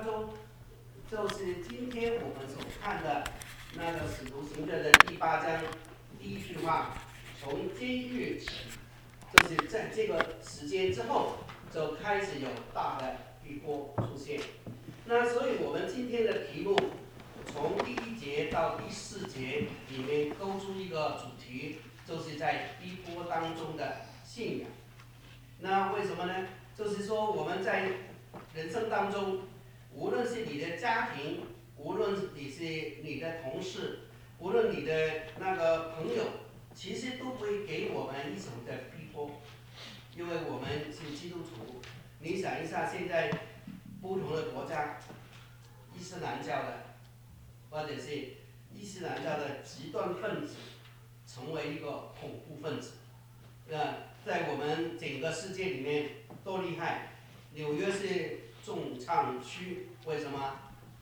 中，就是今天我们所看的那个使徒行传的第8章第1句话，从今日起，就是在这个时间之后，就开始有大的一波出现。那所以我们今天的题目，从第1节到第4节里面勾出一个主题，就是在逼迫当中的信仰。那为什么呢？就是说我们在人生当中，无论是你的家庭，无论你是你的同事，无论你的那个朋友，其实都会给我们一种的逼迫，因为我们是基督徒。你想一下，现在不同的国家，伊斯兰教的，或者是伊斯兰教的极端分子，成为一个恐怖分子。在我们整个世界里面多厉害！纽约是重唱区，为什么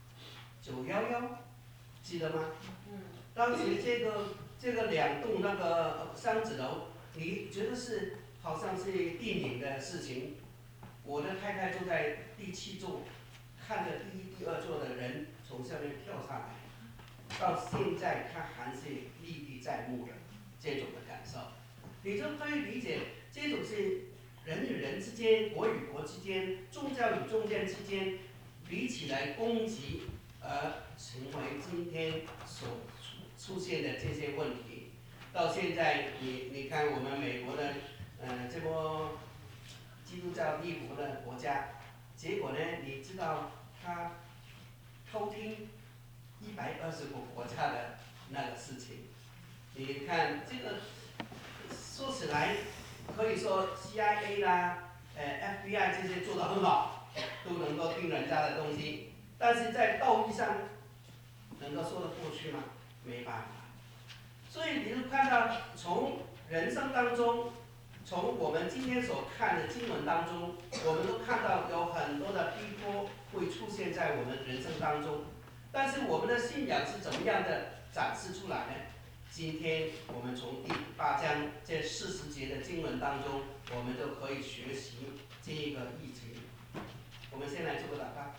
？911，记得吗？当时这个2栋那个商子楼，你觉得是好像是电影的事情。我的太太坐在第7座，看着第1、第2座的人从下面跳下来，到现在她还是历历在目的这种的感受。你就可以理解，这种是人与人之间、国与国之间、宗教与宗教之间比起来攻击，而成为今天所出现的这些问题。到现在，你看我们美国的，这么基督教立国的国家，结果呢，你知道他偷听120个国家的那个事情。你看这个，说起来可以说 CIA 啦、FBI 这些做得很好，都能够听人家的东西，但是在道义上能够说得过去吗？没办法。所以你就看到，从人生当中，从我们今天所看的经文当中，我们都看到有很多的逼迫会出现在我们人生当中。但是我们的信仰是怎么样的展示出来呢？今天我们从第8章这40节的经文当中，我们就可以学习这一个议题。我们先来做个祷告。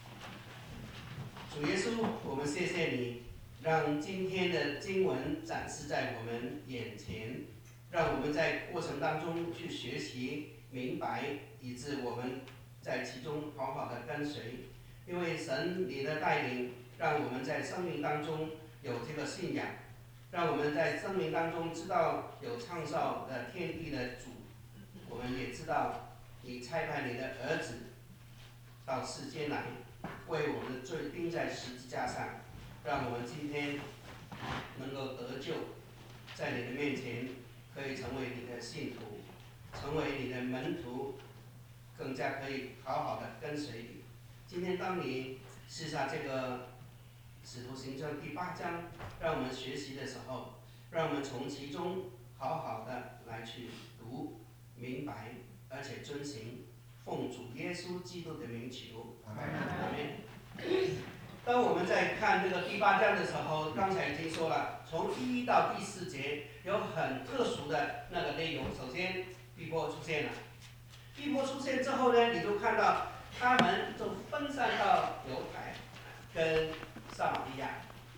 主耶稣，我们谢谢你，让今天的经文展示在我们眼前，让我们在过程当中去学习明白，以致我们在其中好好的跟随。因为神你的带领，让我们在生命当中有这个信仰，让我们在生命当中知道有创造的天地的主。我们也知道你差派你的儿子到世间来，为我们的罪钉在十字架上，让我们今天能够得救，在你的面前可以成为你的信徒，成为你的门徒，更加可以好好的跟随你。今天当你试下这个使徒行传第8章，让我们学习的时候，让我们从其中好好的来去读明白，而且遵行，奉主耶稣基督的名求。阿们。当我们在看这个第8章的时候，刚才已经说了，从第1到第4节有很特殊的那个内容。首先，逼迫出现了，逼迫出现之后呢，你就看到他们就分散到犹太跟撒玛利亚。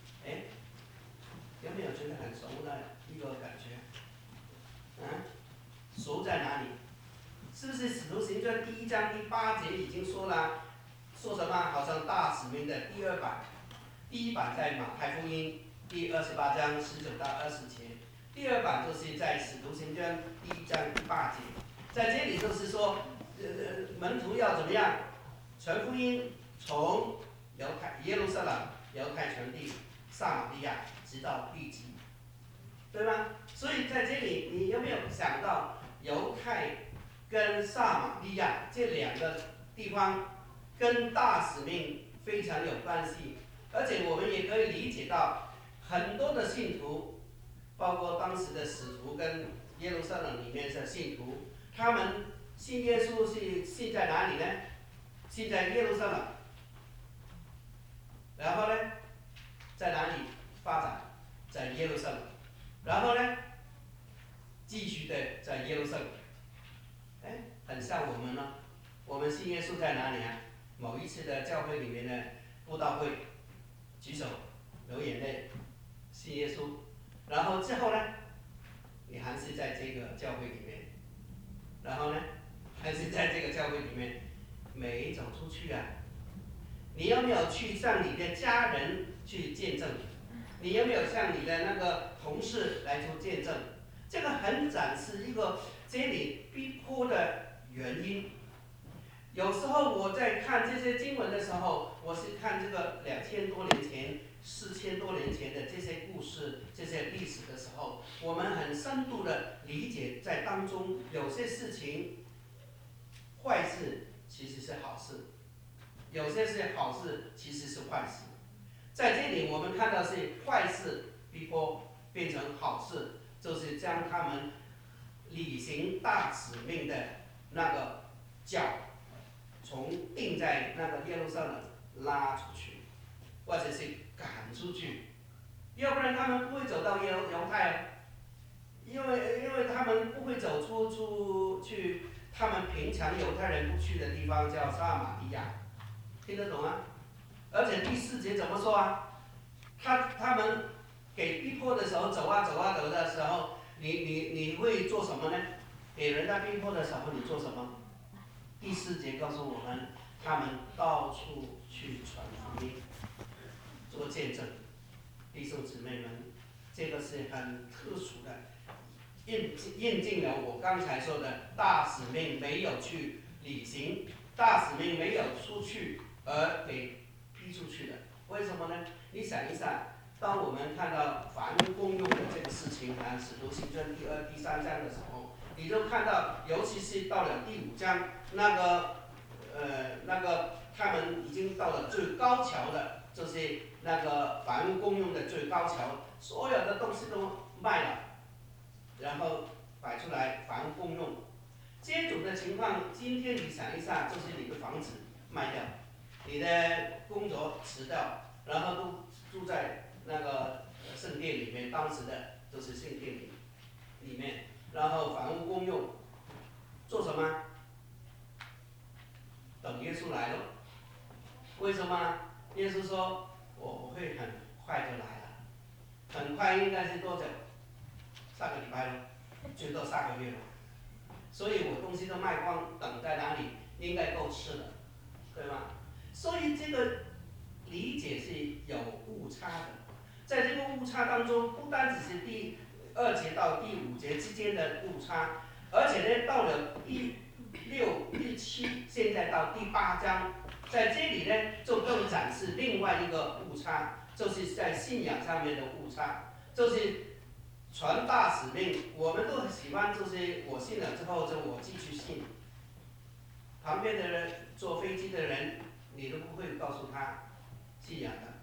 有没有觉得很熟的一个感觉？熟在哪里？是不是使徒行传第1章第8节已经说了？说什么？好像大使命的第2版，第1版在马太福音第28章19到20节，第2版就是在使徒行传第1章第8节。在这里就是说，门徒要怎么样传福音，从耶路撒冷、犹太全地、撒玛利亚，直到地极，对吗？所以在这里，你有没有想到犹太跟撒玛利亚这2个地方跟大使命非常有关系？而且我们也可以理解到，很多的信徒，包括当时的使徒跟耶路撒冷里面的信徒，他们信耶稣是信在哪里呢？信在耶路撒冷。然后呢，在哪里发展？在耶路撒冷。然后呢，继续的在耶路撒冷。很像我们呢。我们信耶稣在哪里啊？某一次的教会里面的布道会举手流眼泪信耶稣，然后之后呢，你还是在这个教会里面，然后呢，还是在这个教会里面没走出去啊？你有没有去向你的家人去见证？你有没有向你的那个同事来做见证？这个很展示一个这里逼迫的原因。有时候我在看这些经文的时候，我是看这个2000多年前、4000多年前的这些故事、这些历史的时候，我们很深度的理解在当中有些事情，坏事其实是好事，有些是好事其实是坏事。在这里我们看到是坏事逼迫变成好事，就是将他们履行大使命的那个脚从定在那个耶路撒冷拉出去，或者是赶出去，要不然他们不会走到犹太哦，因为他们不会走出去，他们平常犹太人不去的地方叫撒玛利亚，听得懂吗？而且第4节怎么说啊？他们给逼迫的时候走的时候，你会做什么呢？给人家逼迫的时候你做什么？第4节告诉我们，他们到处去传福音，做见证。弟兄姊妹们，这个是很特殊的，印证了我刚才说的大使命没有去履行，大使命没有出去而给逼出去的。为什么呢？你想一想，当我们看到凡公用的这个事情，使徒行传第2、第3章的时候，你就看到，尤其是到了第5章，那个他们已经到了最高潮的，就是那个凡公用的最高潮，所有的东西都卖了，然后摆出来凡公用。这种的情况，今天你想一下，就是你的房子卖掉，你的工作辞掉，然后都住在那个圣殿里面，当时的都是圣殿里面，然后房屋公用，做什么？等耶稣来了。为什么？耶稣说我会很快就来了，很快应该是多久？下个礼拜了，最多下个月了。所以我东西都卖光，等在哪里？应该够吃的，对吗？所以这个理解是有误差的，在这个误差当中，不单只是第2节到第5节之间的误差，而且呢，到了第6、第7，现在到第8章，在这里呢，就更展示另外一个误差，就是在信仰上面的误差，就是传大使命。我们都喜欢，就是我信了之后，就我继续信。旁边的人，坐飞机的人，你都不会告诉他信仰的。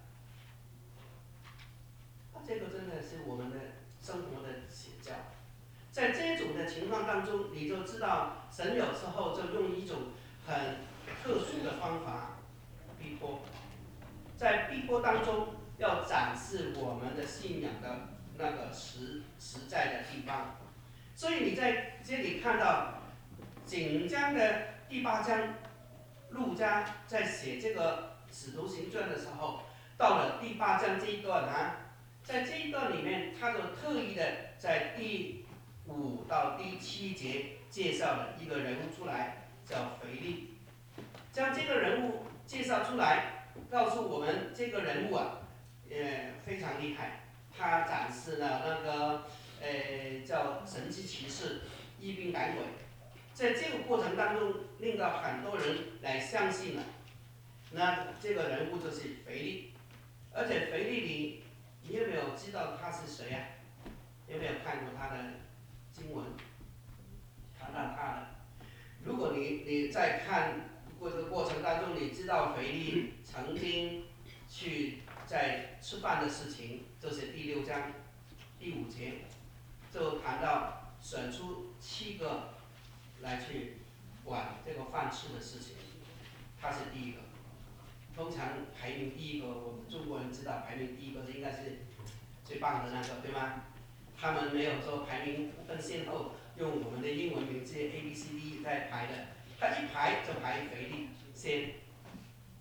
这个真的是我们的生活的写照。在这种的情况当中，你就知道神有时候就用一种很特殊的方法逼迫，在逼迫当中要展示我们的信仰的那个实在的地方。所以你在这里看到整章的第8章，路加在写这个使徒行传的时候，到了第8章这一段啊，在这一段里面，他就特意的在第5到第7节介绍了一个人物出来，叫腓力，将这个人物介绍出来，告诉我们这个人物啊，非常厉害，他展示了那个叫神迹奇事、医病赶鬼，在这个过程当中，令到很多人来相信了。那这个人物就是腓力，而且腓力你有没有知道他是谁呀？有没有看过他的经文？看到他的，如果你在看这个过程当中，你知道腓力曾经去在吃饭的事情，这是第6章第5节，就谈到选出7个来去管这个饭吃的事情，他是第一个。通常排名第一个，我们中国人知道排名第一个应该是最棒的那个，对吗？他们没有说排名不分先后，用我们的英文名字 A B C D 在排的，他一排就排腓力先。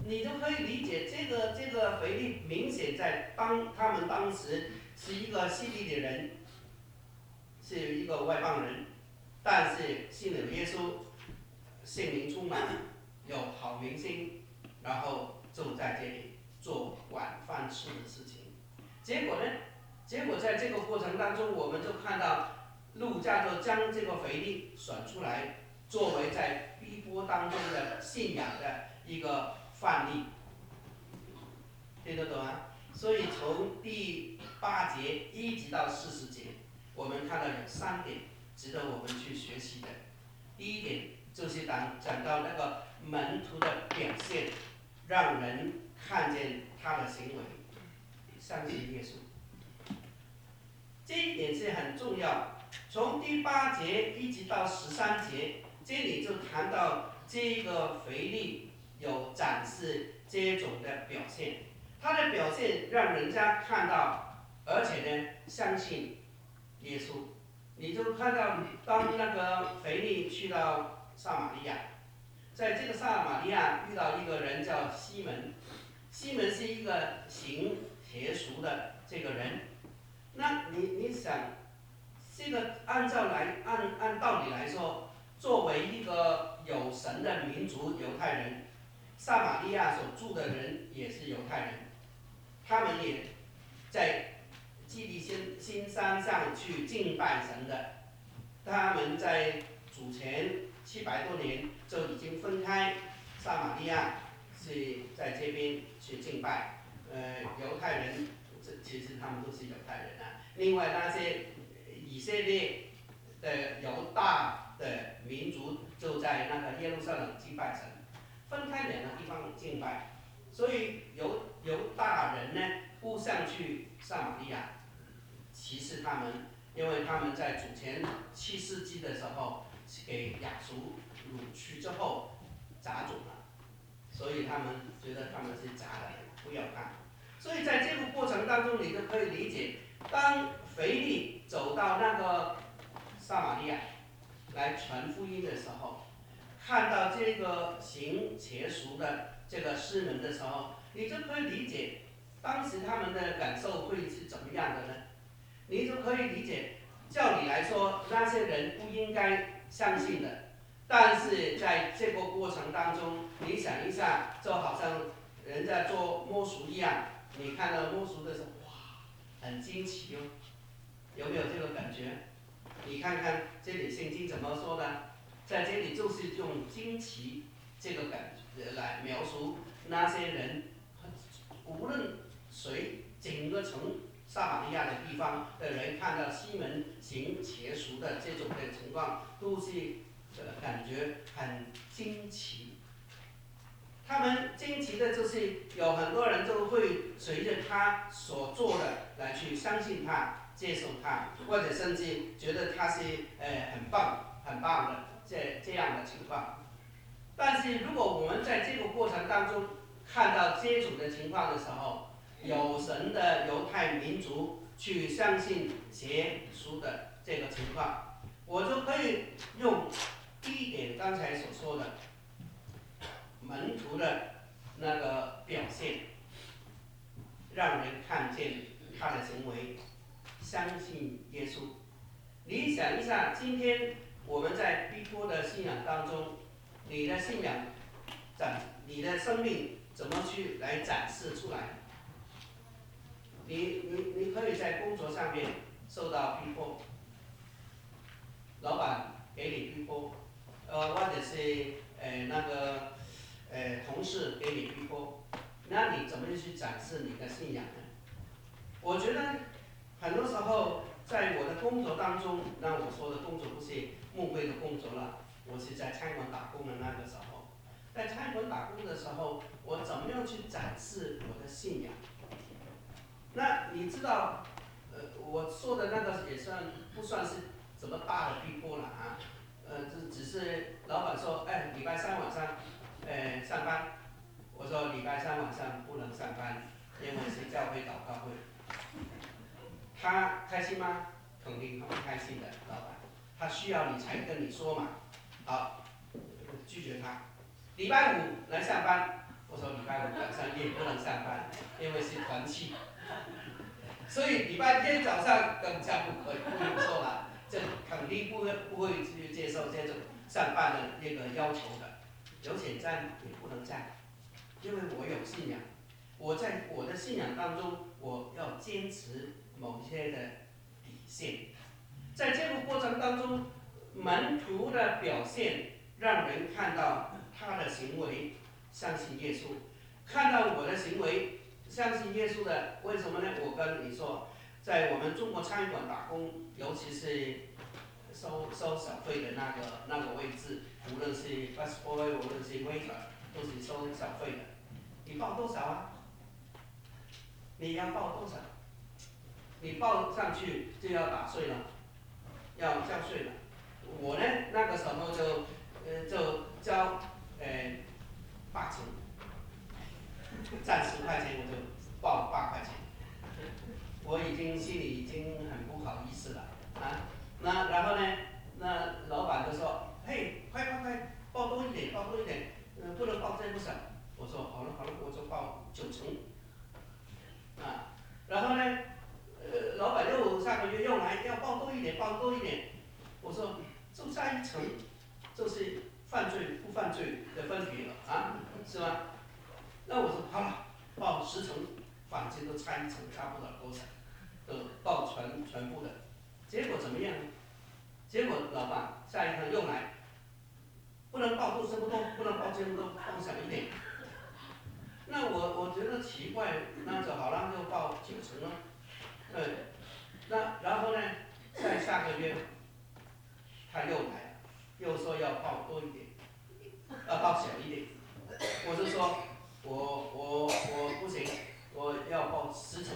你就可以理解这个腓力明显在他们当时是一个希利的人，是一个外邦人，但是信了耶稣，圣灵充满，有好名声，然后就在这里做晚饭吃的事情。结果呢？结果在这个过程当中，我们就看到路加就将这个腓力选出来，作为在逼迫当中的信仰的一个范例，听得懂吗？所以从第8节一直到40节，我们看到有3点值得我们去学习的。第一点就是讲到那个门徒的表现，让人看见他的行为，相信耶稣。这一点是很重要。从第8节一直到13节，这里就谈到这个腓力有展示这种的表现，他的表现让人家看到，而且呢相信耶稣。你就看到当那个腓力去到撒玛利亚，在这个撒玛利亚遇到一个人叫西门，西门是一个行邪术的这个人。那你想，这个按道理来说，作为一个有神的民族犹太人，撒玛利亚所住的人也是犹太人，他们也在基利心山上去敬拜神的。他们在主前700多年就已经分开，撒玛利亚是在这边去敬拜，犹太人其实他们都是犹太人啊。另外那些以色列的犹大的民族就在那个耶路撒冷敬拜神，分开2个地方敬拜。所以犹大人呢不想去撒玛利亚，歧视他们，因为他们在主前7世纪的时候给亚述掳去之后杂种了，所以他们觉得他们是杂的人，不要他。所以在这个过程当中，你就可以理解，当腓力走到那个撒玛利亚来传福音的时候，看到这个行邪术的这个师门的时候，你就可以理解当时他们的感受会是怎么样的呢？你就可以理解，照理来说，那些人不应该相信的，但是在这个过程当中，你想一下，就好像人家做摸熟一样，你看到摸熟的时候，哇，很惊奇哦，有没有这个感觉？你看看这里圣经怎么说的，在这里就是用惊奇这个感觉来描述那些人，无论谁，整个城撒玛利亚的地方的人看到西门行邪术的这种的情况，都是感觉很惊奇。他们惊奇的就是有很多人就会随着他所做的来去相信他、接受他，或者甚至觉得他是很棒的这样的情况。但是如果我们在这个过程当中看到这种的情况的时候，有神的犹太民族去相信邪术的这个情况，我就可以用第一点刚才所说的门徒的那个表现，让人看见他的行为，相信耶稣。你想一下，今天我们在逼迫的信仰当中，你的信仰你的生命怎么去来展示出来？你可以在工作上面受到逼迫，老板给你逼迫，或者是那个同事给你逼迫，那你怎么去展示你的信仰呢？我觉得很多时候在我的工作当中，那我说的工作不是牧会的工作了，我是在餐馆打工的那个时候，在餐馆打工的时候，我怎么样去展示我的信仰？那你知道，我说的那个也不算是怎么大的逼迫了啊，只是老板说，礼拜3晚上，上班，我说礼拜3晚上不能上班，因为是教会祷告会。他开心吗？肯定很开心的，老板，他需要你才跟你说嘛。好，拒绝他。礼拜5来上班， 我说礼拜五晚上也不能上班，因为是团契。所以礼拜天早上更加不用说了，这肯定不会去接受这种上班的那个要求的，有选站也不能站，因为我有信仰，我在我的信仰当中，我要坚持某些的底线，在这个过程当中，门徒的表现让人看到他的行为相信耶稣，看到我的行为。相信耶稣的，为什么呢？我跟你说，在我们中国餐馆打工，尤其是收小费的那个位置，无论是 busboy， 无论是 waiter， 都是收小费的。你报多少啊？你要报多少？你报上去就要打税了，要交税了。我呢，那个时候就交8成。占10块钱我就报8块钱，我已经心里已经很不好意思了啊。那然后呢，那老板就说：“嘿，快，报多一点，报多一点，不能报这么少。”我说：“好了，我就报9成。”啊，然后呢，老板又下个月又来要报多一点，报多一点。我说：“就差1成，就是犯罪不犯罪的分别了啊，是吧？”那我说好了，报10成，反正都差1成，差不了多少，都报全部的。结果怎么样？结果老板下一趟又来，不能报这么多，不能报这么多，报小一点。那我觉得奇怪，那就好了，就报9成了。那然后呢，在下个月他又来了，又说要报多一点，报小一点。我就说。我不行，我要报10成。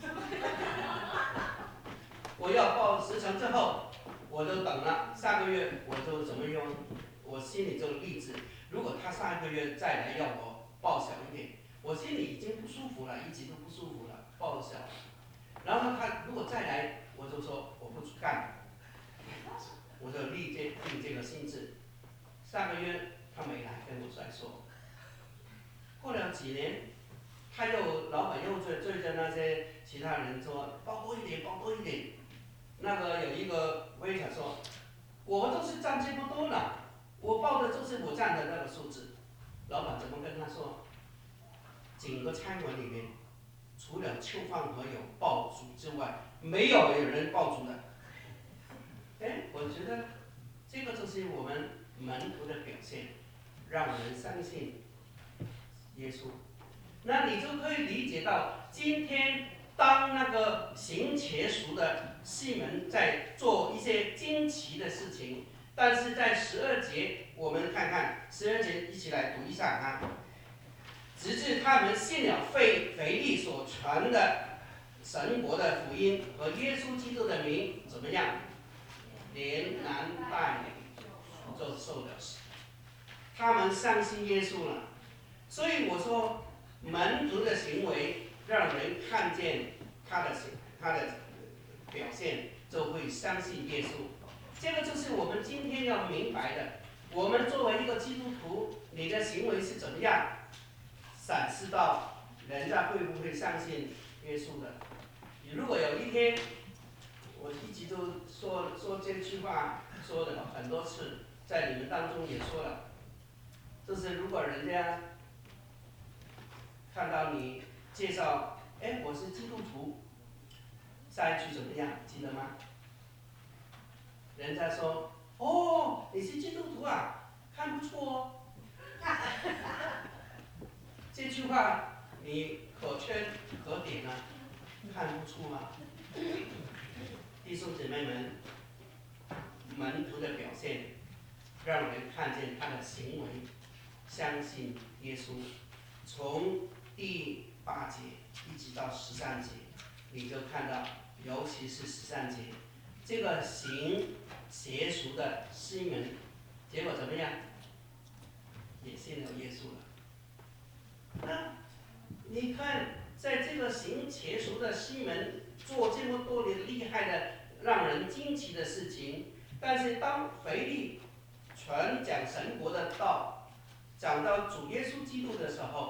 我要报10成之后，我就等了下个月，我就怎么用？我心里就立志，如果他下个月再来要我报小一点，我心里已经不舒服了，一直都不舒服了，报小。然后他如果再来，我就说我不干，我就立这个心志。下个月他没来跟我再说。过了几年，老板又追着那些其他人说报多一点，报多一点。那个有一个 waiter 说，我都是占这么多了，我报的就是我占的那个数字。老板怎么跟他说？整个餐馆里面，除了邱放和有爆竹之外，没有人爆竹的。我觉得这个就是我们门徒的表现，让人相信耶稣。那你就可以理解到，今天当那个行邪术的西门在做一些惊奇的事情，但是在12节，我们看看12节一起来读一下啊。直至他们信了腓力所传的神国的福音和耶稣基督的名，怎么样？连男带女就受了洗。他们相信耶稣了，所以我说。门徒的行为让人看见他的表现，就会相信耶稣。这个就是我们今天要明白的。我们作为一个基督徒，你的行为是怎么样，闪示到人家会不会相信耶稣的。如果有一天，我一直都说这句话，说了很多次，在你们当中也说了，就是如果人家看到你介绍，我是基督徒，下一句怎么样？记得吗？人家说，哦，你是基督徒啊，看不错哦。这句话你可圈可点啊，看不出吗？弟兄姐妹们，门徒的表现，让人看见他的行为，相信耶稣。从第8节一直到13节，你就看到，尤其是13节，这个行邪术的西门，结果怎么样？也信了耶稣了。那你看，在这个行邪术的西门做这么多的厉害的、让人惊奇的事情，但是当腓力传讲神国的道，讲到主耶稣基督的时候，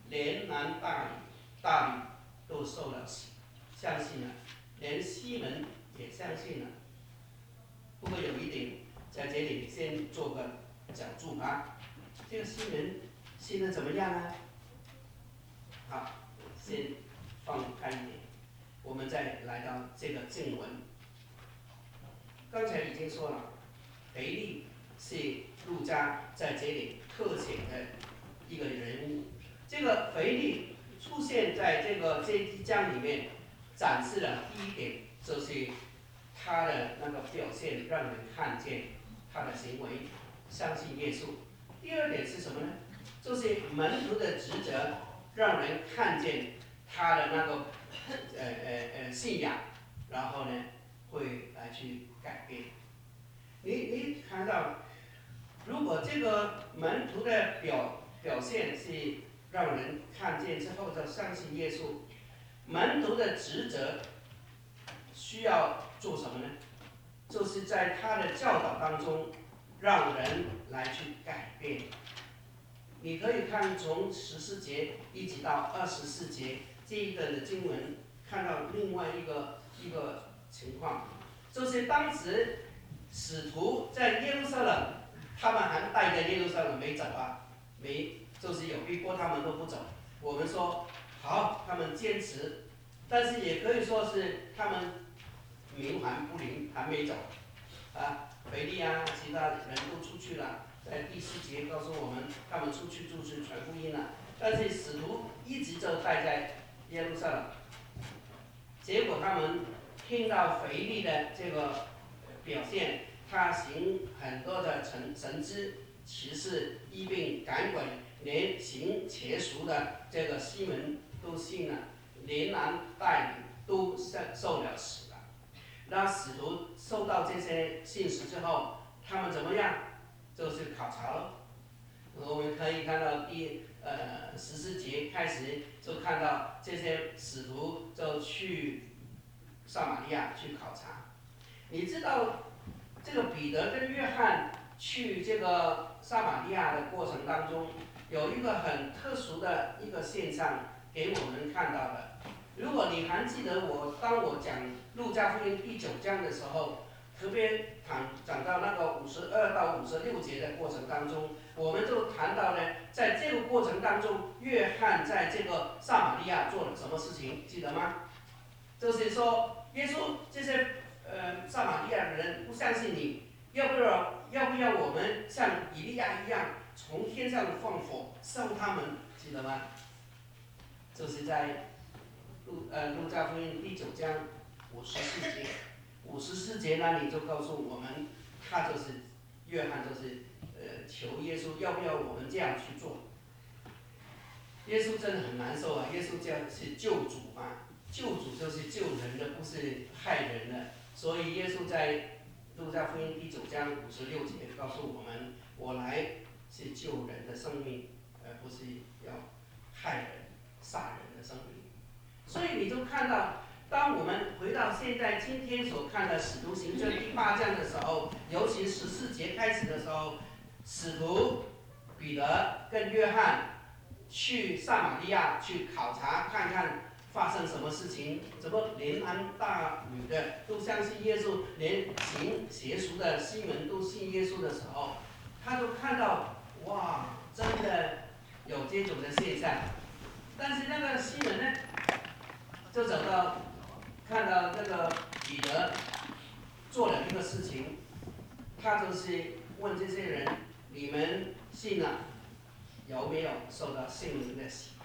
连男大女都受了洗，相信了，连西门也相信了。不过有一点，在这里先做个讲注啊，这个西门信的怎么样呢？好，先放开一点，我们再来到这个经文。刚才已经说了，腓利是路加在这里特写的一个人物。这个腓利出现在这一章里面，展示了第一点，就是他的那个表现让人看见他的行为，相信耶稣。第二点是什么呢？就是门徒的职责，让人看见他的那个信仰，然后呢会来去改变。你看到，如果这个门徒的表现是让人看见之后就相信耶稣，门徒的职责需要做什么呢？就是在他的教导当中，让人来去改变。你可以看从14节一直到24节这一段的经文，看到另外一个情况，就是当时使徒在耶路撒冷，他们还待在耶路撒冷没走啊，就是有逼迫他们都不走。我们说好，他们坚持，但是也可以说是他们冥顽不灵，还没走啊。腓利啊，其他人都出去了，在第4节告诉我们，他们出去传福音了。但是使徒一直就待在耶路撒冷，结果他们听到腓利的这个表现，他行很多的神迹奇事，医病赶鬼，连行邪术的这个西门都信了，连男带女都受了洗了。那使徒收到这些信息之后，他们怎么样？就是考察了。我们可以看到14节开始就看到这些使徒就去撒玛利亚去考察。你知道这个彼得跟约翰去这个撒玛利亚的过程当中，有一个很特殊的一个现象给我们看到的。如果你还记得当我讲路加福音第9章的时候，特别讲到那个52到56节的过程当中，我们就谈到呢，在这个过程当中，约翰在这个撒玛利亚做了什么事情，记得吗？就是说，耶稣这些撒玛利亚的人不相信你，要不要我们像以利亚一样，从天上放火烧他们，记得吗？就是在路加福音第9章54节，54节那里就告诉我们，他就是约翰，就是求耶稣要不要我们这样去做。耶稣真的很难受啊！耶稣这样是救主嘛，救主就是救人的，不是害人的。所以耶稣在路加福音第9章56节告诉我们：我来是救人的生命，而不是要害人、杀人的生命。所以你就看到，当我们回到现在今天所看的《使徒行传》第8章的时候，尤其14节开始的时候，使徒彼得跟约翰去撒玛利亚去考察，看看发生什么事情，怎么连男大女的都相信耶稣，连行邪术的西门都信耶稣的时候，他就看到哇，真的有这种的现象。但是那个西门呢，就走到看到那个彼得做了一个事情，他就是问这些人：你们信了有没有受到圣灵的洗？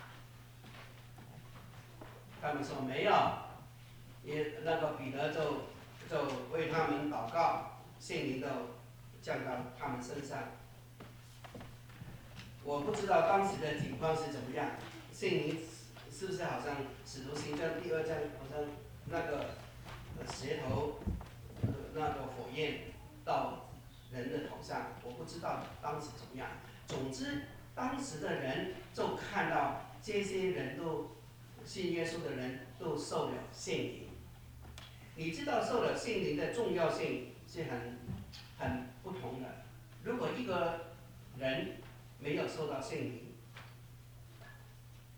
他们说没有，那个彼得就为他们祷告，圣灵都降到他们身上。我不知道当时的情况是怎么样，圣灵是不是好像《使徒行传》第2章好像那个舌头那个火焰到人的头上？我不知道当时怎么样。总之，当时的人就看到这些人都信耶稣的人都受了圣灵。你知道受了圣灵的重要性是很不同的。如果一个人没有受到圣灵，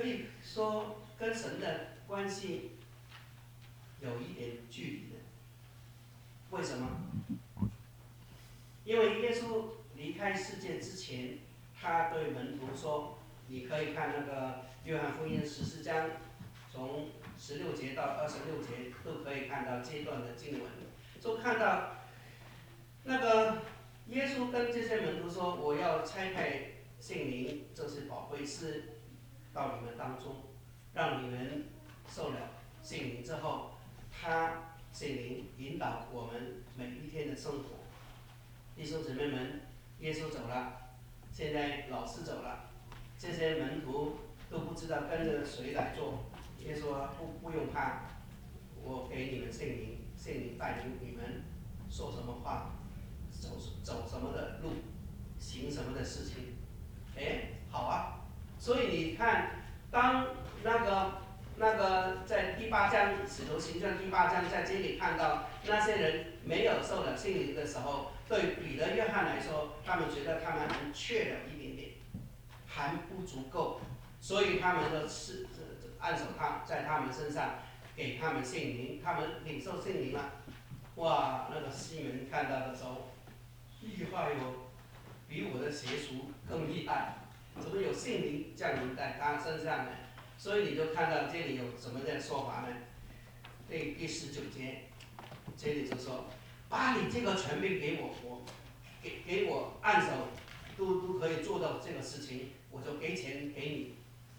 可以说跟神的关系有一点距离的。为什么？因为耶稣离开世界之前，他对门徒说：“你可以看那个约翰福音14章，从16节到26节都可以看到这段的经文，就看到那个耶稣跟这些门徒说：我要差派圣灵，就是宝贵师，到你们当中，让你们受了圣灵之后，他圣灵引导我们每一天的生活。”弟兄姊妹们，耶稣走了，现在老师走了，这些门徒都不知道跟着谁来做。耶稣说不用怕，我给你们圣灵，圣灵带领你们说什么话，走什么的路，行什么的事情。哎，好啊。所以你看，当那个在第8章《使徒行传》第8章在这里看到那些人没有受了圣灵的时候，对彼得、约翰来说，他们觉得他们还缺了一点点，还不足够，所以他们就是按手在他们身上，给他们圣灵，他们领受圣灵了。哇，那个西门看到的时候，厉害哟，比我的邪术更厉害，怎么有圣灵降临在他身上呢？所以你就看到这里有什么的说法呢？第19节，这里就说：把你这个权柄给我，给我按手，都可以做到这个事情，我就给钱给你。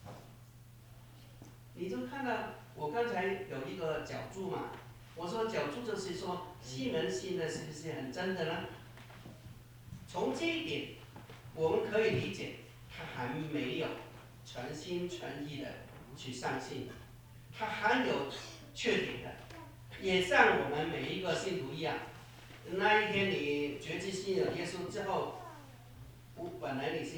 你就看到我刚才有一个角注嘛，我说角注就是说西门信的是不是很真的呢？从这一点，我们可以理解他还没有全心全意的去相信，他还有缺点的，也像我们每一个信徒一样。那一天你决志信了耶稣之后，本来你是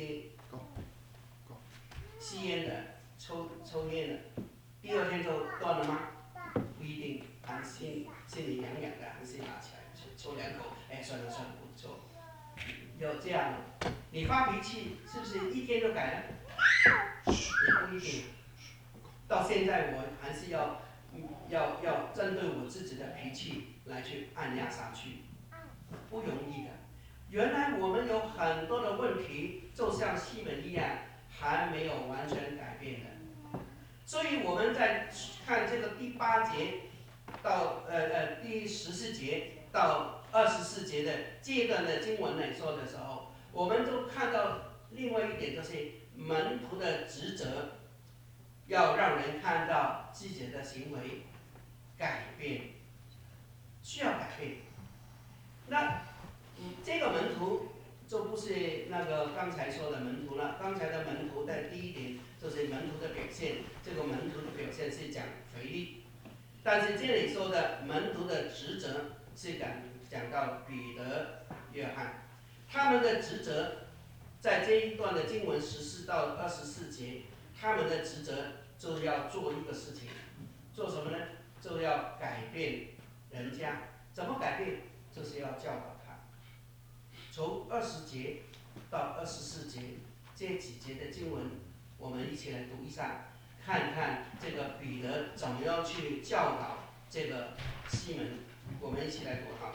吸烟的、抽烟的，第2天就断了吗？不一定，还心里痒痒的，还是拿起来抽2口，哎，算了，不抽。有这样的，你发脾气是不是1天就改了？也不一定。到现在我还是要针对我自己的脾气来去按压下去，不容易的。原来我们有很多的问题，就像西门一样，还没有完全改变的。所以我们在看这个第8节到第14节到24节的这一段的经文来说的时候，我们就看到另外一点，就是门徒的职责，要让人看到自己的行为改变，需要改变。那这个门徒就不是那个刚才说的门徒了。刚才的门徒的第一点就是门徒的表现，这个门徒的表现是讲腓力，但是这里说的门徒的职责是讲到彼得、约翰，他们的职责在这一段的经文14到24节，他们的职责就要做一个事情，做什么呢？就要改变人家。怎么改变？就是要教导他。从20节到24节这几节的经文，我们一起来读一下，看看这个彼得怎么样去教导这个西门。我们一起来读哈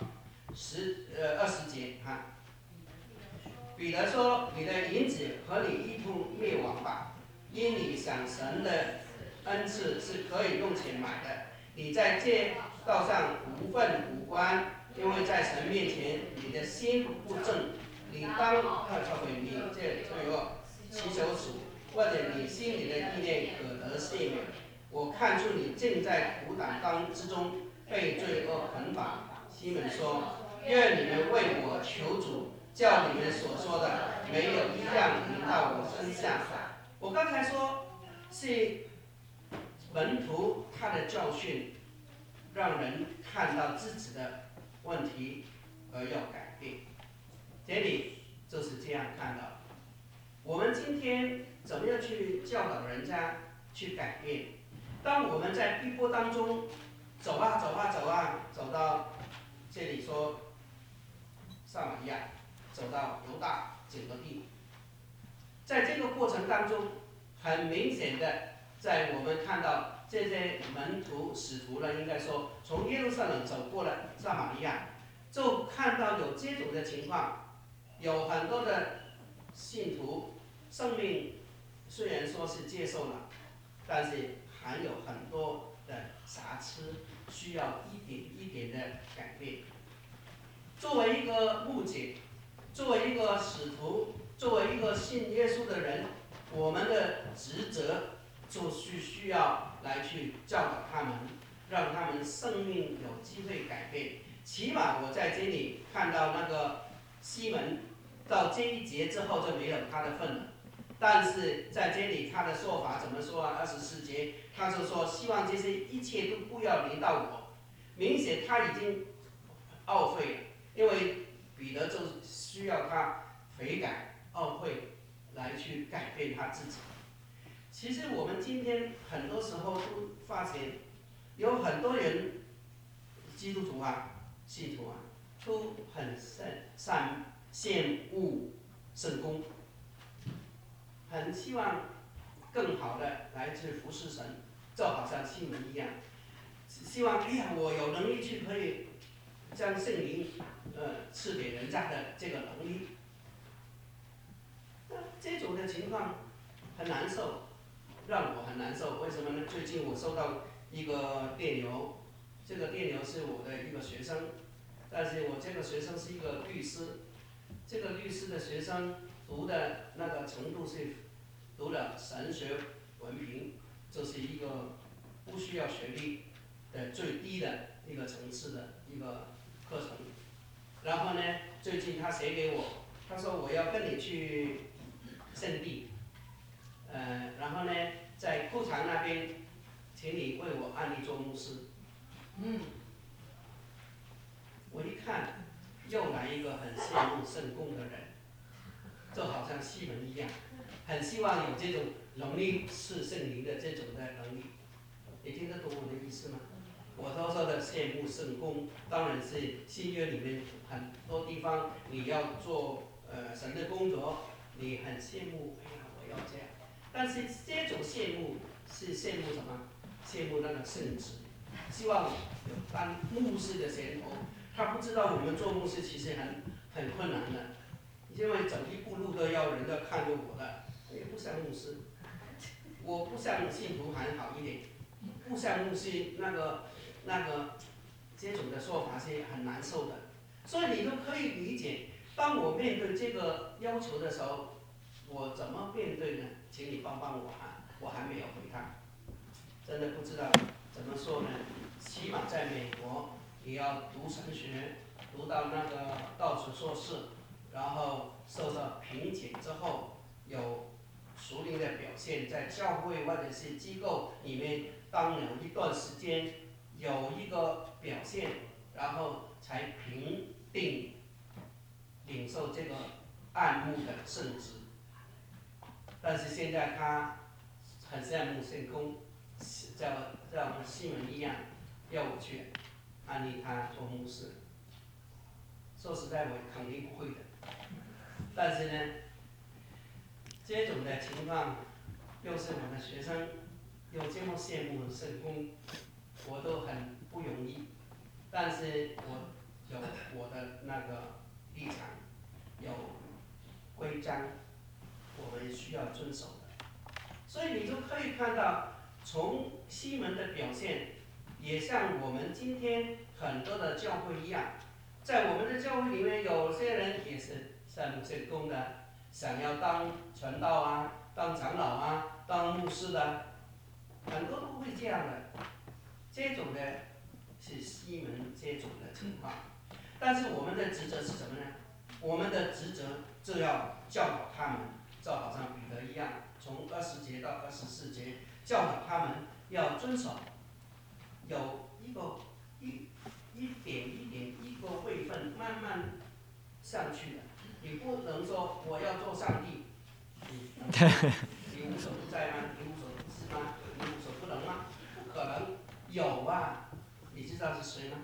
，20节哈。彼得说：“你的银子和你一同灭亡吧，因你想神的恩赐是可以用钱买的。你在这道上无份无关，因为在神面前你的心不正。你当忏悔你这罪恶，祈求主，或者你心里的意念可得赦免。我看出你正在苦胆当之中被罪恶捆绑。”西门说：“愿你们为我求主，叫你们所说的没有一样临到我身上。”我刚才说是门徒他的教训，让人看到自己的问题而要改变。这里就是这样看到。我们今天怎么样去教导人家去改变？当我们在逼迫当中走啊走啊走啊，走到这里说撒玛利亚，走到犹大整个地，在这个过程当中，很明显的在我们看到这些门徒使徒呢，应该说从耶路撒冷走过了撒玛利亚，就看到有这种的情况，有很多的信徒生命虽然说是接受了，但是还有很多的瑕疵，需要一点一点的改变。作为一个牧者，作为一个使徒，作为一个信耶稣的人，我们的职责就是需要来去教导他们，让他们生命有机会改变。起码我在这里看到那个西门，到这一节之后就没有他的份了。但是在这里他的说法怎么说啊？24节，他就说希望这些一切都不要临到我。明显他已经懊悔了，因为彼得就需要他悔改、懊悔来去改变他自己。其实我们今天很多时候都发现，有很多人，基督徒啊、信徒啊，都很羡慕圣工，很希望更好的来去服侍神，就好像西门一样，希望哎呀，我有能力去可以将圣灵赐给人家的这个能力。那这种的情况很难受，让我很难受。为什么呢？最近我收到一个电邮，这个电邮是我的一个学生，但是我这个学生是一个律师，这个律师的学生读的那个程度是读了神学文凭，就是一个不需要学历的最低的一个层次的一个课程。然后呢，最近他写给我，他说我要跟你去圣地，然后呢，在库场那边，请你为我安利做牧师。我一看，又来一个很羡慕圣工的人，就好像西门一样，很希望有这种能力是圣灵的这种的能力。你听得懂我的意思吗？我所说的羡慕圣工，当然是新约里面很多地方你要做神的工作，你很羡慕，哎呀，我要这样。但是这种羡慕是羡慕什么？羡慕那个圣职，希望有当牧师的前途。他不知道我们做牧师其实很困难的，因为走一步路都要人家看着我的，也不像牧师，我不像信徒还好一点，不像牧师那个这种的说法是很难受的，所以你都可以理解。当我面对这个要求的时候，我怎么面对呢？请你帮帮我啊！我还没有回他，真的不知道怎么说呢。起码在美国，你要读神学，读到那个道士硕士，然后受到评检之后，有属灵的表现，在教会或者是机构里面当了一段时间，有一个表现，然后才评定领受这个按牧的圣职。但是现在他很羡慕圣工，叫西门一样，要我去安利他做牧师。说实在，我肯定不会的。但是呢，这种的情况，又是我的学生，又这么羡慕圣工，我都很不容易。但是我有我的那个立场，有规章，我们需要遵守的。所以你就可以看到，从西门的表现，也像我们今天很多的教会一样，在我们的教会里面，有些人也是羡慕圣工的，想要当传道啊，当长老啊，当牧师的，很多都会这样的。这种的是西门这种的情况。但是我们的职责是什么呢？我们的职责就要教导他们，就好像彼得一样，从20节到24节教导他们要遵守，有一点一点一个位分慢慢上去的。你不能说我要做上帝，你无所不在吗？你无所不知吗？你无所不能吗？不可能。有啊，你知道是谁吗？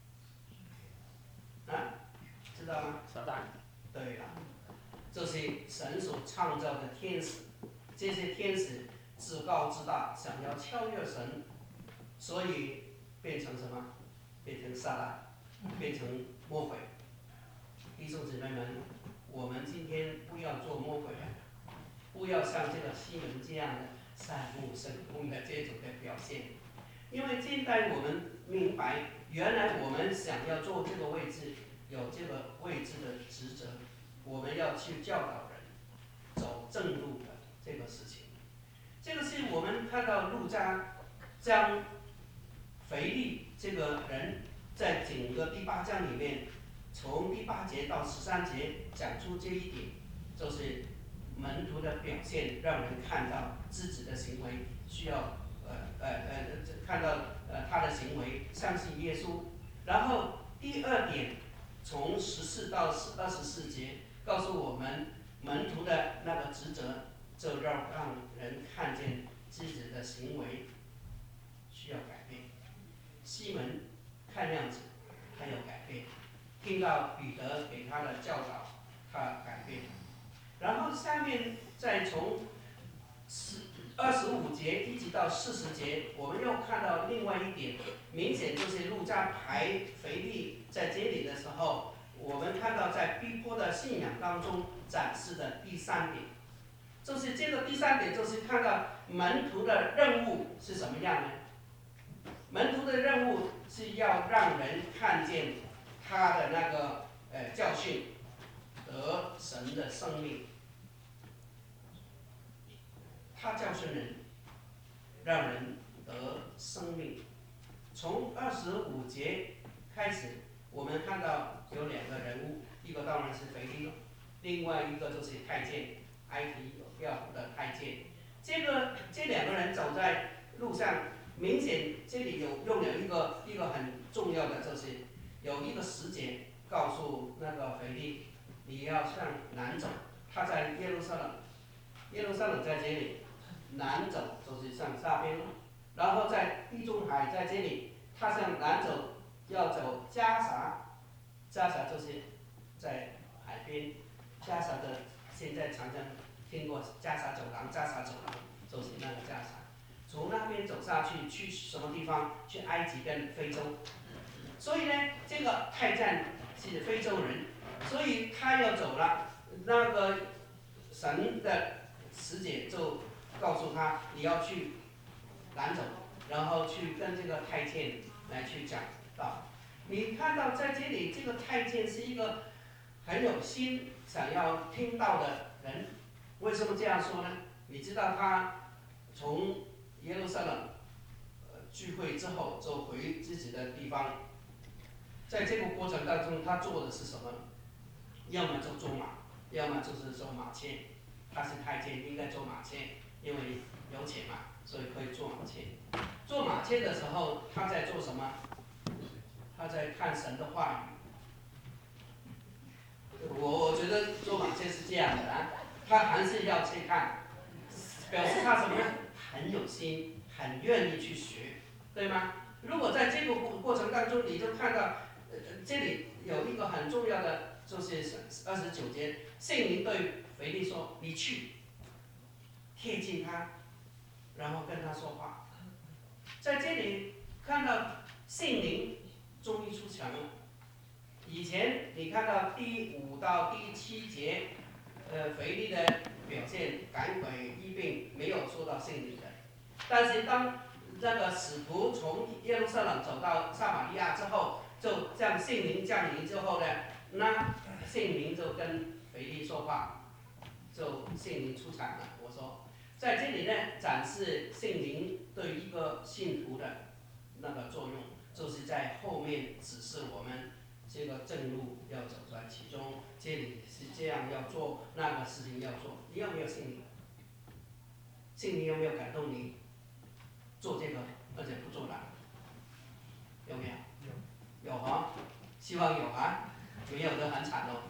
啊，知道吗？ 撒旦。 对了，这些神所创造的天使，这些天使自高自大，想要超越神，所以变成什么？变成撒旦，变成魔鬼。弟兄姊妹们，我们今天不要做魔鬼，不要像这个西门这样的散布神功的这种的表现。因为现在我们明白，原来我们想要做这个位置，有这个位置的职责，我们要去教导人走正路的这个事情。这个是我们看到路加将腓力这个人在整个第8章里面，从第8节到13节讲出这一点，就是门徒的表现，让人看到自己的行为需要看到他的行为相信耶稣。然后第2点，从14到24节告诉我们门徒的那个职责，就让人看见自己的行为需要改变。西门看样子他有改变，听到彼得给他的教导，他改变。然后下面再从25节一直到40节，我们又看到另外一点，明显就是路加排腓力在这里的时候，我们看到在逼迫的信仰当中展示的第3点，就是这个第3点，就是看到门徒的任务是什么样呢？门徒的任务是要让人看见他的那个教训，得神的生命。他教训人，让人得生命。从25节开始，我们看到有2个人物，一个当然是腓力，另外一个就是太监，埃及要府的太监。这2个人走在路上，明显这里有用了一个很重要的，就是有一个使者告诉那个腓力，你要向南走。他在耶路撒冷，耶路撒冷在这里，南走就是向下边，然后在地中海在这里，他向南走要走加撒，加撒就是在海边，加撒的现在常常听过加撒走廊，加撒走廊就是那个加撒。从那边走下去，去什么地方？去埃及跟非洲。所以呢，这个太监是非洲人，所以他要走了。那个神的使者就告诉他，你要去南走，然后去跟这个太监来去讲道。你看到在这里，这个太监是一个很有心想要听到的人。为什么这样说呢？你知道他从耶路撒冷聚会之后，就回自己的地方。在这个过程当中，他做的是什么？要么就做马，要么就是做马车。他是太监，应该做马车，因为有钱嘛，所以可以做马车。做马车的时候，他在做什么？他在看神的话语。我觉得做马车是这样的啊，他还是要去看，表示他什么？很有心，很愿意去学，对吗？如果在这个过程当中，你就看到，这里有一个很重要的，就是29节，圣灵对腓力说：“你去，贴近他，然后跟他说话。”在这里看到圣灵终于出场了。以前你看到第5到第7节，腓力的表现，赶鬼医病没有说到圣灵的。但是当那个使徒从耶路撒冷走到撒玛利亚之后，就这样圣灵降临之后呢，那圣灵就跟腓力说话，就圣灵出场了。我说，在这里呢，展示圣灵对一个信徒的那个作用，就是在后面指示我们这个正路要走在其中，这里是这样要做，那个事情要做。你有没有圣灵？圣灵有没有感动你做这个，而且不做了？有没有？有啊，希望有啊，没有的很惨哦。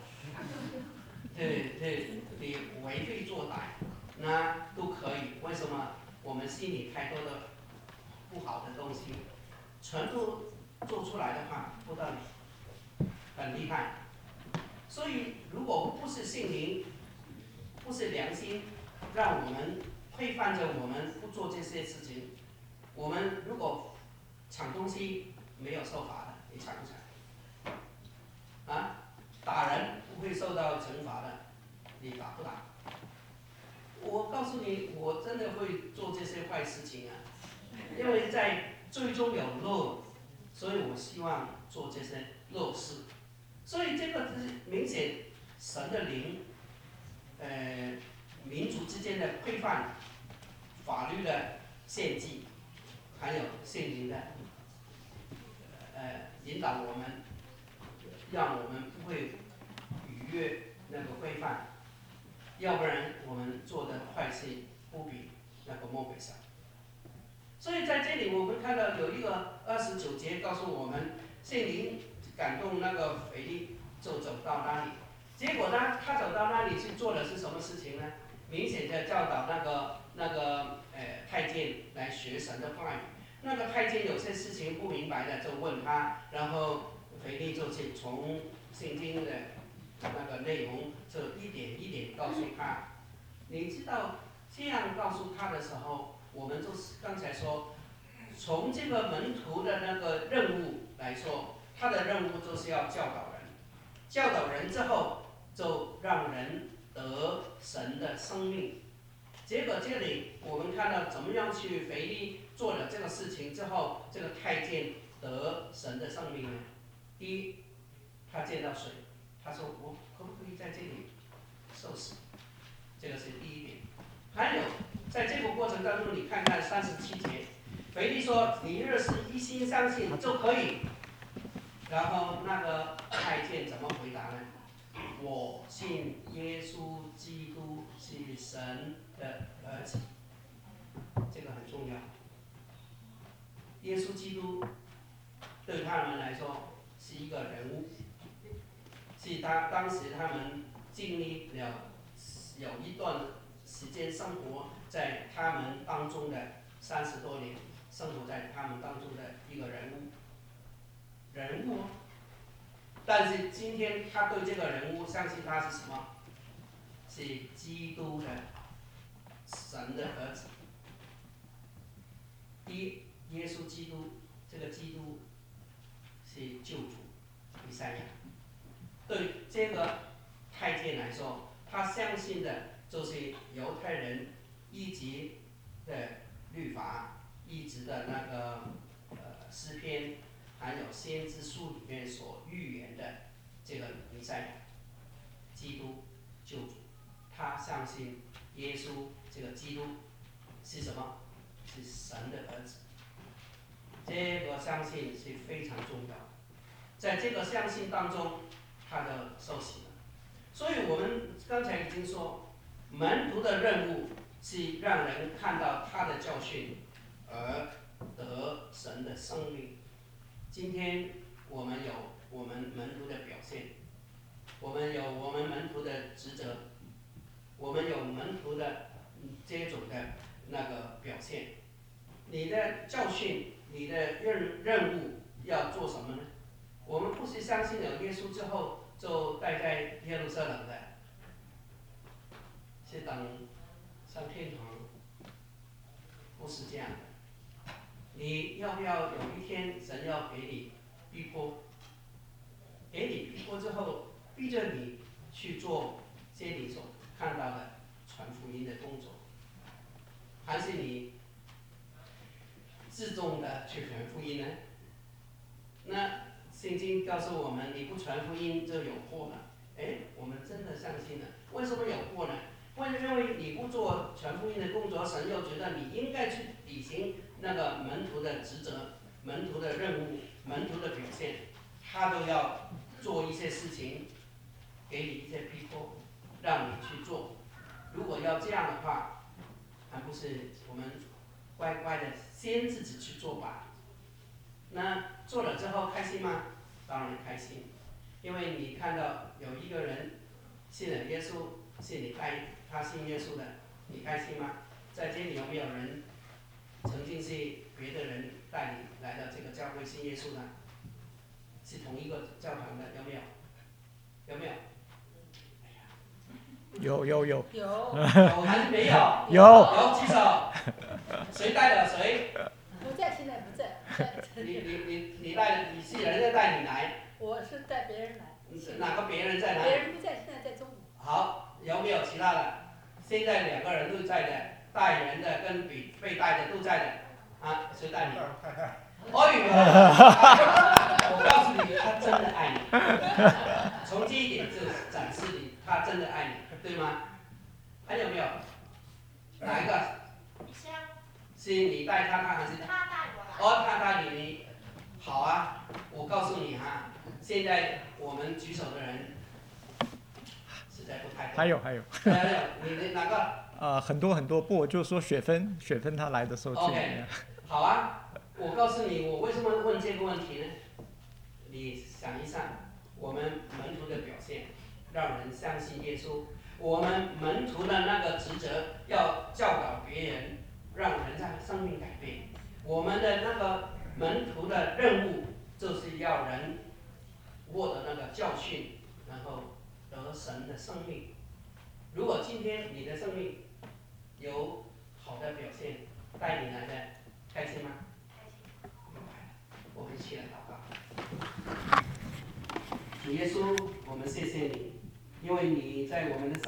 你为非作歹，那都可以。为什么？我们心里太多的不好的东西，全部做出来的话，不但很厉害。所以，如果不是圣灵，不是良心，让我们规范着我们不做这些事情。我们如果抢东西没有受罚的，你抢不抢？啊，打人不会受到惩罚的，你打不打？我告诉你，我真的会做这些坏事情啊，因为在罪中有乐，所以我希望做这些乐事。所以这个是明显神的灵，民族之间的规范、法律的献祭，还有圣灵的引导我们，让我们不会逾越那个规范，要不然我们做的坏事不比那个魔鬼少。所以在这里我们看到有一个29节告诉我们，圣灵感动那个腓力就走到那里，结果呢，他走到那里去做的是什么事情呢？明显的教导那个太监来学神的话语。那个太监有些事情不明白的就问他，然后腓力就去从圣经的那个内容就一点一点告诉他。你知道这样告诉他的时候，我们就是刚才说，从这个门徒的那个任务来说，他的任务就是要教导人，教导人之后就让人得神的生命。结果这里我们看到怎么样去腓力做了这个事情之后，这个太监得神的生命呢？第一，他见到水，他说我可不可以在这里受死？这个是第一点。还有在这个过程当中，你看看37节，腓力说你若是一心相信就可以。然后那个太监怎么回答呢？我信耶稣基督是神的儿子，这个很重要。耶稣基督对他们来说是一个人物，是当时他们经历了有一段时间生活在他们当中的30多年，生活在他们当中的一个人物。但是今天他对这个人物相信他是什么？是基督的神的儿子。第一，耶稣基督，这个基督是救主弥赛亚。对这个太监来说，他相信的就是犹太人一直的律法，一直的那个诗篇，还有先知书里面所预言的这个弥赛亚，基督救主。他相信耶稣这个基督是什么？是神的儿子。这个相信是非常重要的，在这个相信当中，他就受洗了。所以我们刚才已经说，门徒的任务是让人看到他的教训，而得神的生命。今天我们有我们门徒的表现，我们有我们门徒的职责，我们有门徒的这种的那个表现。你的教训，你的任务要做什么呢？我们不是相信了耶稣之后就待在耶路撒冷的，是等上天堂，不是这样的。你要不要有一天神要给你逼迫，给你逼迫之后，逼着你去做这你所看到的传福音的工作，还是你自动的去传福音呢？那圣经告诉我们，你不传福音就有祸了。我们真的相信了。为什么有祸呢？因为你不做传福音的工作，神又觉得你应该去履行那个门徒的职责、门徒的任务、门徒的表现，他都要做一些事情，给你一些逼迫，让你去做。如果要这样的话，还不是我们乖乖的先自己去做吧？那做了之后开心吗？当然开心，因为你看到有一个人信了耶稣，他信耶稣的，你开心吗？在这里有没有人曾经是别的人带你来到这个教会信耶稣的？是同一个教堂的，有没有？有没有？ 有有还是没有？ 有举手。谁带的？谁？ 不在，现在不在。 你带的，你是人家带你来？ 我是带别人来。 哪个别人在哪里？ 别人不在，现在在中午。 好，有没有其他的？现在2个人都在的，带人的跟被带的都在的。啊，谁带你？哎呦，我告诉你，他真的爱你。从这一点就展示你，他真的爱你，对吗？还有没有？哪一个？是你带他还是？ 他带我来。 哦，他带你。好啊，我告诉你哈，现在我们举手的人实在不太多。 还有。 你哪个？ 很多，不，我就说雪芬她来的时候去。 OK， 好啊，我告诉你，我为什么问这个问题呢？你想一想，我们门徒的表现，让人相信耶稣。我们门徒的那个职责，要教导别人，让人家生命改变。我们的那个门徒的任务，就是要人获得那个教训，然后得神的生命。如果今天你的生命有好的表现，带你来的，开心吗？ 开心。 我们一起来祷告。主耶稣，我们谢谢你，因为你在我们的